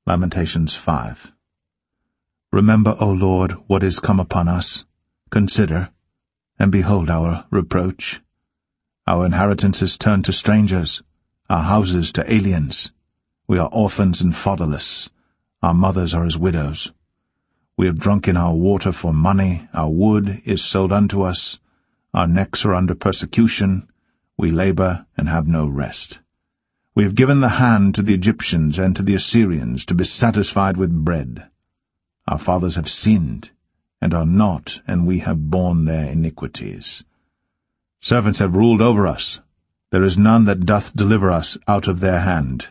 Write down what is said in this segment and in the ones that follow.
Lamentations 5. Remember, O Lord, what is come upon us. Consider, and behold our reproach. Our inheritance is turned to strangers, our houses to aliens. We are orphans and fatherless. Our mothers are as widows. We have drunken our water for money. Our wood is sold unto us. Our necks are under persecution. We labor and have no rest. We have given the hand to the Egyptians and to the Assyrians to be satisfied with bread. Our fathers have sinned, and are not, and we have borne their iniquities. Servants have ruled over us. There is none that doth deliver us out of their hand.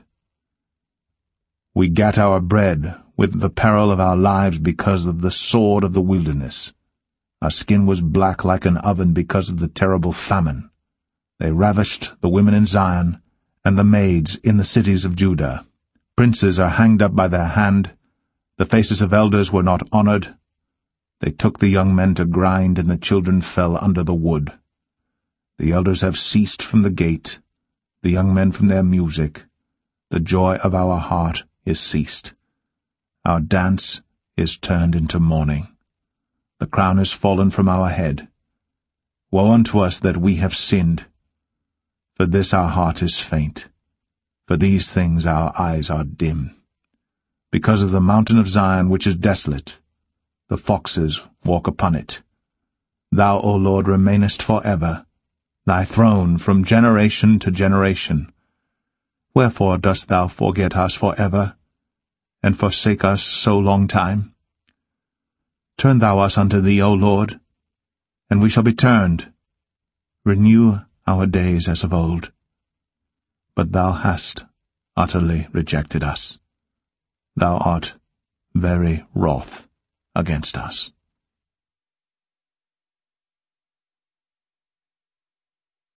We gat our bread with the peril of our lives because of the sword of the wilderness. Our skin was black like an oven because of the terrible famine. They ravished the women in Zion, and the maids in the cities of Judah. Princes are hanged up by their hand. The faces of elders were not honored. They took the young men to grind, and the children fell under the wood. The elders have ceased from the gate, the young men from their music. The joy of our heart is ceased. Our dance is turned into mourning. The crown is fallen from our head. Woe unto us that we have sinned! For this our heart is faint. For these things our eyes are dim. Because of the mountain of Zion which is desolate, the foxes walk upon it. Thou, O Lord, remainest for ever, thy throne from generation to generation. Wherefore dost thou forget us for ever, and forsake us so long time? Turn thou us unto thee, O Lord, and we shall be turned. Renew our days as of old. But thou hast utterly rejected us. Thou art very wroth against us.